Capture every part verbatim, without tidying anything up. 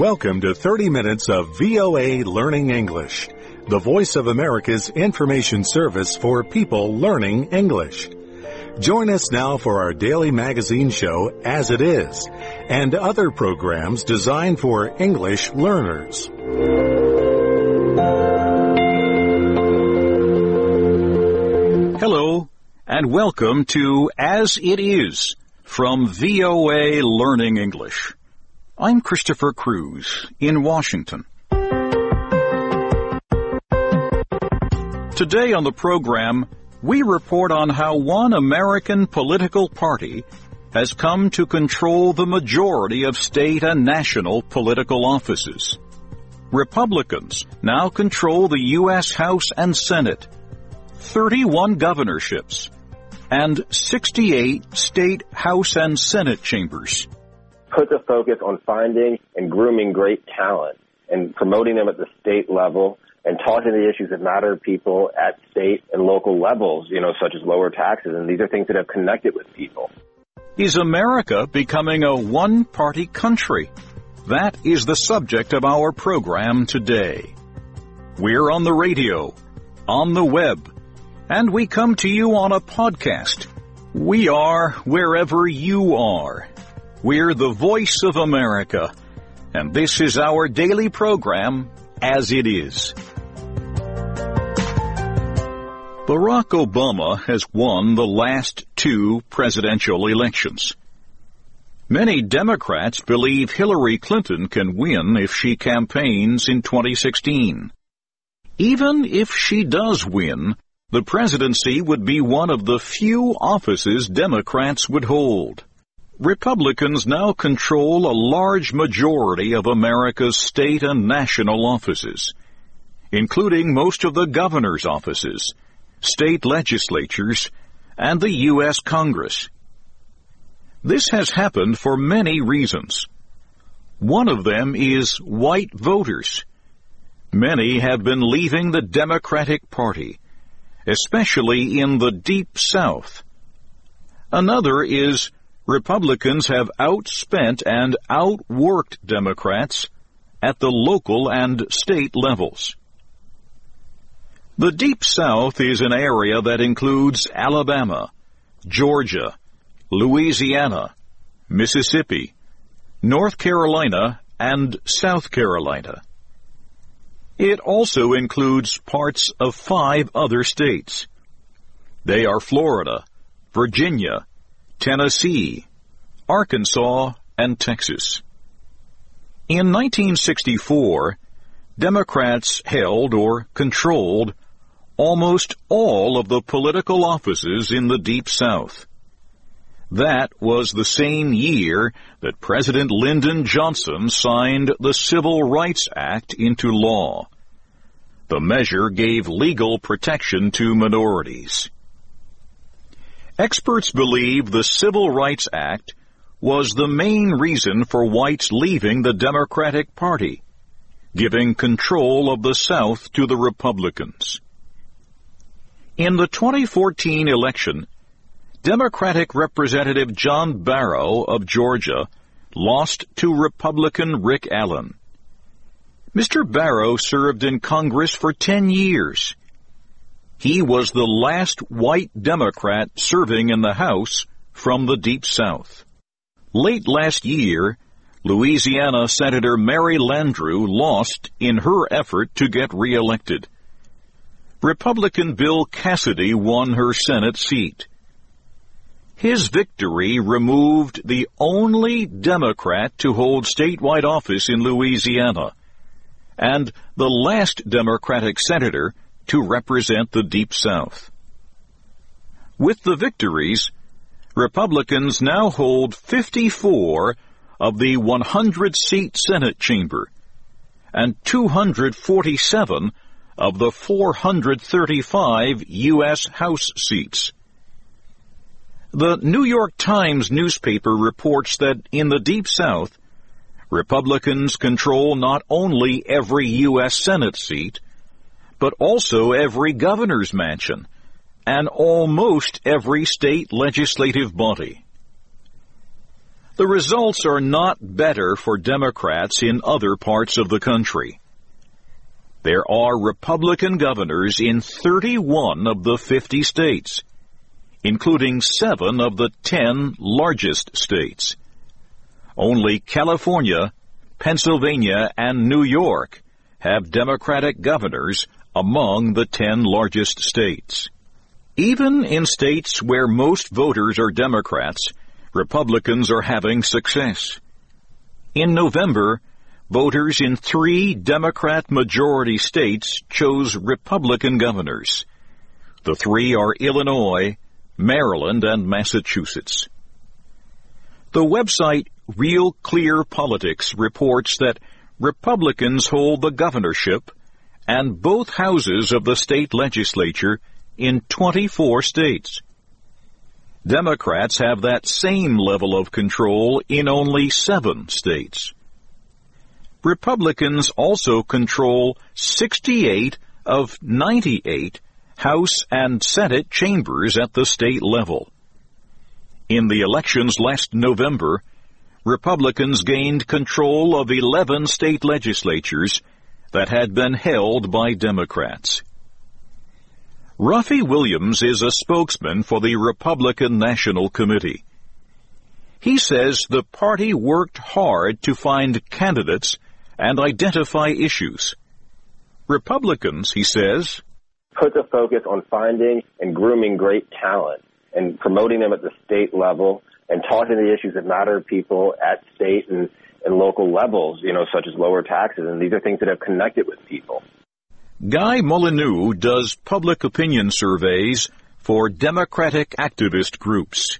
Welcome to thirty minutes of V O A Learning English, the voice of America's information service for people learning English. Join us now for our daily magazine show, As It Is, and other programs designed for English learners. Hello, and welcome to As It Is from V O A Learning English. I'm Christopher Cruz in Washington. Today on the program, we report on how one American political party has come to control the majority of state and national political offices. Republicans now control the U S House and Senate, thirty-one governorships, and sixty-eight state House and Senate chambers. Put the focus on finding and grooming great talent and promoting them at the state level and talking to the issues that matter to people at state and local levels, you know, such as lower taxes. And these are things that have connected with people. Is America becoming a one-party country? That is the subject of our program today. We're on the radio, on the web, and we come to you on a podcast. We are wherever you are. We're the voice of America, and this is our daily program, As It Is. Barack Obama has won the last two presidential elections. Many Democrats believe Hillary Clinton can win if she campaigns in twenty sixteen. Even if she does win, the presidency would be one of the few offices Democrats would hold. Republicans now control a large majority of America's state and national offices, including most of the governor's offices, state legislatures, and the U S Congress. This has happened for many reasons. One of them is white voters. Many have been leaving the Democratic Party, especially in the Deep South. Another is Republicans have outspent and outworked Democrats at the local and state levels. The Deep South is an area that includes Alabama, Georgia, Louisiana, Mississippi, North Carolina, and South Carolina. It also includes parts of five other states. They are Florida, Virginia, Tennessee, Arkansas, and Texas. In nineteen sixty-four, Democrats held or controlled almost all of the political offices in the Deep South. That was the same year that President Lyndon Johnson signed the Civil Rights Act into law. The measure gave legal protection to minorities. Experts believe the Civil Rights Act was the main reason for whites leaving the Democratic Party, giving control of the South to the Republicans. In the twenty fourteen election, Democratic Representative John Barrow of Georgia lost to Republican Rick Allen. Mister Barrow served in Congress for ten years. He was the last white Democrat serving in the House from the Deep South. Late last year, Louisiana Senator Mary Landrieu lost in her effort to get reelected. Republican Bill Cassidy won her Senate seat. His victory removed the only Democrat to hold statewide office in Louisiana, and the last Democratic senator to represent the Deep South. With the victories, Republicans now hold fifty-four of the one hundred seat Senate chamber and two hundred forty-seven of the four hundred thirty-five U S House seats. The New York Times newspaper reports that in the Deep South, Republicans control not only every U S Senate seat, but also every governor's mansion and almost every state legislative body. The results are not better for Democrats in other parts of the country. There are Republican governors in thirty-one of the fifty states, including seven of the ten largest states. Only California, Pennsylvania, and New York have Democratic governors among the ten largest states. Even in states where most voters are Democrats, Republicans are having success. In November, voters in three Democrat-majority states chose Republican governors. The three are Illinois, Maryland, and Massachusetts. The website Real Clear Politics reports that Republicans hold the governorship and both houses of the state legislature in twenty-four states. Democrats have that same level of control in only seven states. Republicans also control sixty-eight of ninety-eight House and Senate chambers at the state level. In the elections last November, Republicans gained control of eleven state legislatures that had been held by Democrats. Ruffy Williams is a spokesman for the Republican National Committee. He says the party worked hard to find candidates and identify issues. Republicans, he says, put the focus on finding and grooming great talent and promoting them at the state level and talking to the issues that matter to people at state and, and local levels, you know, such as lower taxes. And these are things that have connected with people. Guy Molyneux does public opinion surveys for Democratic activist groups.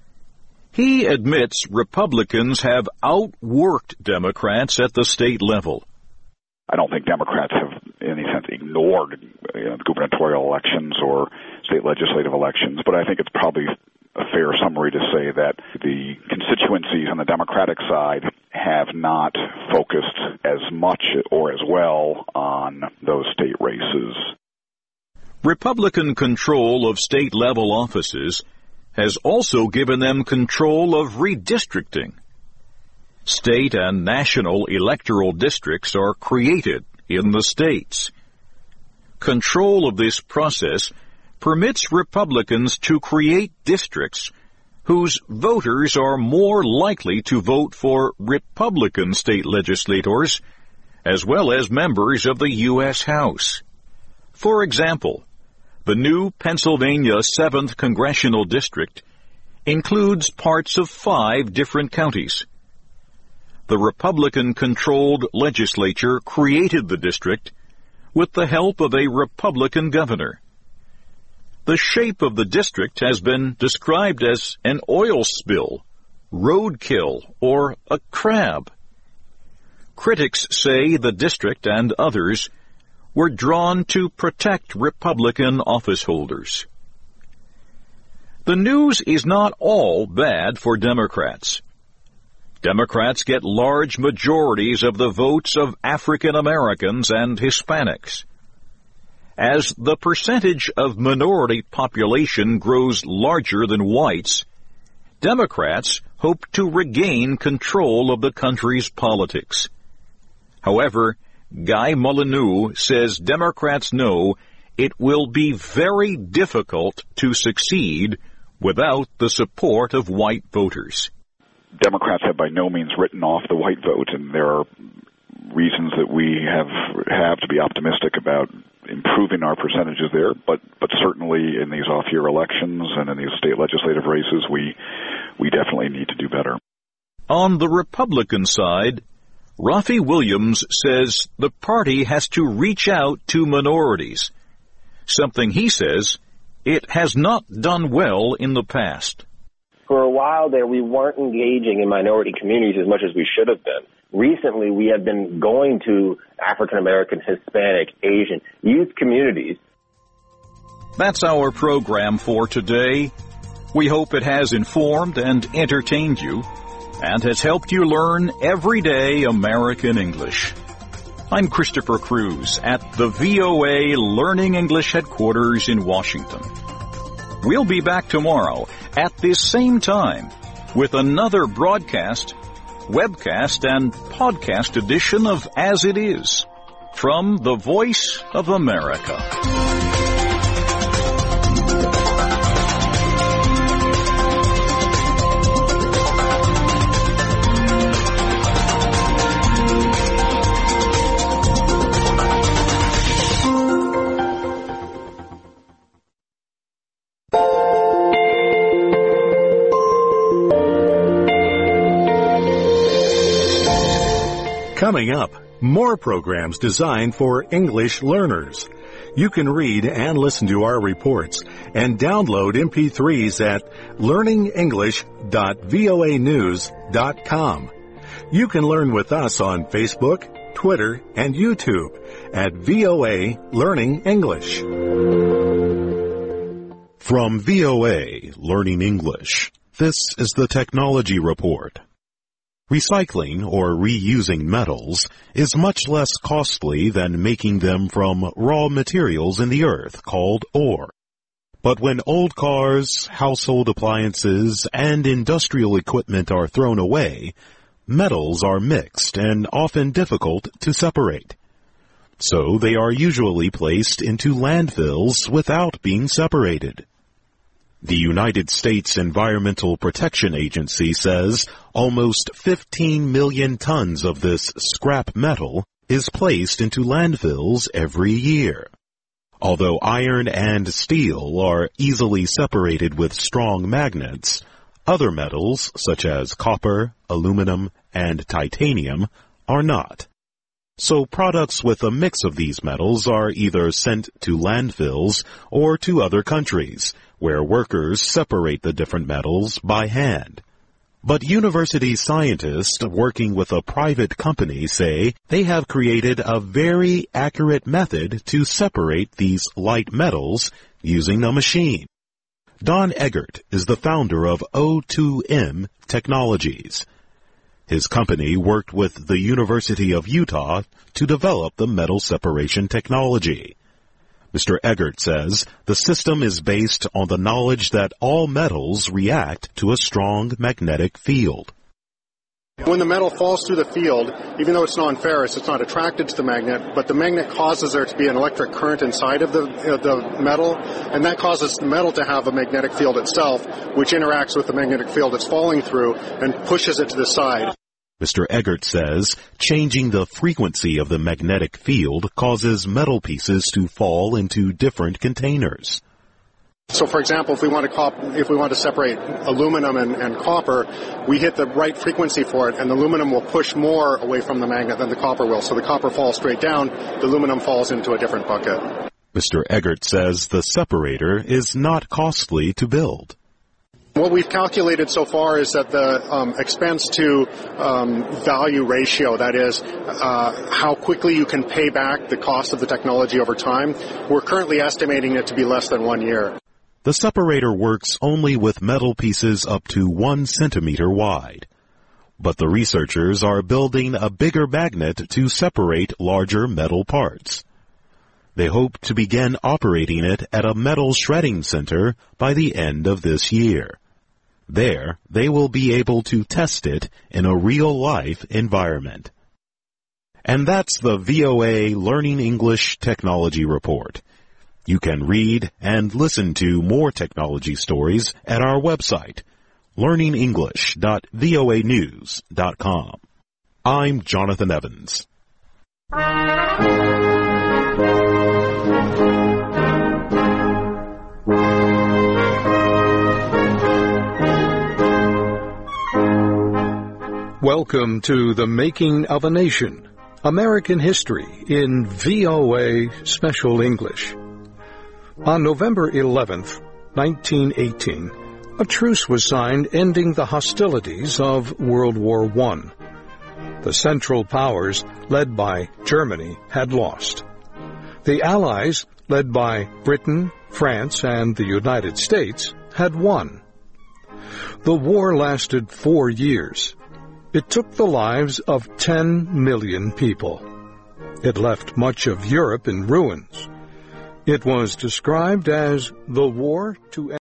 He admits Republicans have outworked Democrats at the state level. I don't think Democrats have, in any sense, ignored you know, gubernatorial elections or state legislative elections, but I think it's probably a fair summary to say that the constituencies on the Democratic side have not focused as much or as well on those state races. Republican control of state-level offices has also given them control of redistricting. State and national electoral districts are created in the states. Control of this process permits Republicans to create districts whose voters are more likely to vote for Republican state legislators as well as members of the U S House. For example, the new Pennsylvania seventh Congressional District includes parts of five different counties. The Republican-controlled legislature created the district with the help of a Republican governor. The shape of the district has been described as an oil spill, roadkill, or a crab. Critics say the district and others were drawn to protect Republican office holders. The news is not all bad for Democrats. Democrats get large majorities of the votes of African Americans and Hispanics. As the percentage of minority population grows larger than whites, Democrats hope to regain control of the country's politics. However, Guy Molyneux says Democrats know it will be very difficult to succeed without the support of white voters. Democrats have by no means written off the white vote, and there are reasons that we have have to be optimistic about improving our percentages there, but but certainly in these off-year elections and in these state legislative races, we we definitely need to do better. On the Republican side, Ruffy Williams says the party has to reach out to minorities, something he says it has not done well in the past. For a while there, we weren't engaging in minority communities as much as we should have been. Recently, we have been going to African American, Hispanic, Asian, youth communities. That's our program for today. We hope it has informed and entertained you and has helped you learn everyday American English. I'm Christopher Cruz at the V O A Learning English headquarters in Washington. We'll be back tomorrow at this same time with another broadcast, webcast, and podcast edition of As It Is from the Voice of America. Coming up, more programs designed for English learners. You can read and listen to our reports and download M P threes at learning english dot voa news dot com. You can learn with us on Facebook, Twitter, and YouTube at V O A Learning English. From V O A Learning English, this is the Technology Report. Recycling or reusing metals is much less costly than making them from raw materials in the earth called ore. But when old cars, household appliances, and industrial equipment are thrown away, metals are mixed and often difficult to separate. So they are usually placed into landfills without being separated. The United States Environmental Protection Agency says almost fifteen million tons of this scrap metal is placed into landfills every year. Although iron and steel are easily separated with strong magnets, other metals such as copper, aluminum, and titanium are not. So products with a mix of these metals are either sent to landfills or to other countries, where workers separate the different metals by hand. But university scientists working with a private company say they have created a very accurate method to separate these light metals using a machine. Don Eggert is the founder of O two M Technologies. His company worked with the University of Utah to develop the metal separation technology. Mister Eggert says the system is based on the knowledge that all metals react to a strong magnetic field. When the metal falls through the field, even though it's non-ferrous, it's not attracted to the magnet, but the magnet causes there to be an electric current inside of the, uh, the metal, and that causes the metal to have a magnetic field itself, which interacts with the magnetic field it's falling through and pushes it to the side. Mister Eggert says changing the frequency of the magnetic field causes metal pieces to fall into different containers. So, for example, if we want to cop- if we want to separate aluminum and, and copper, we hit the right frequency for it, and the aluminum will push more away from the magnet than the copper will. So the copper falls straight down, the aluminum falls into a different bucket. Mister Eggert says the separator is not costly to build. What we've calculated so far is that the um, expense to um, value ratio, that is, uh, how quickly you can pay back the cost of the technology over time, we're currently estimating it to be less than one year. The separator works only with metal pieces up to one centimeter wide. But the researchers are building a bigger magnet to separate larger metal parts. They hope to begin operating it at a metal shredding center by the end of this year. There, they will be able to test it in a real-life environment. And that's the V O A Learning English Technology Report. You can read and listen to more technology stories at our website, learning english dot voa news dot com. I'm Jonathan Evans. Welcome to The Making of a Nation, American History in V O A Special English. On November eleventh, nineteen eighteen, a truce was signed ending the hostilities of World War One. The Central Powers, led by Germany, had lost. The Allies, led by Britain, France, and the United States, had won. The war lasted four years. It took the lives of ten million people. It left much of Europe in ruins. It was described as the war to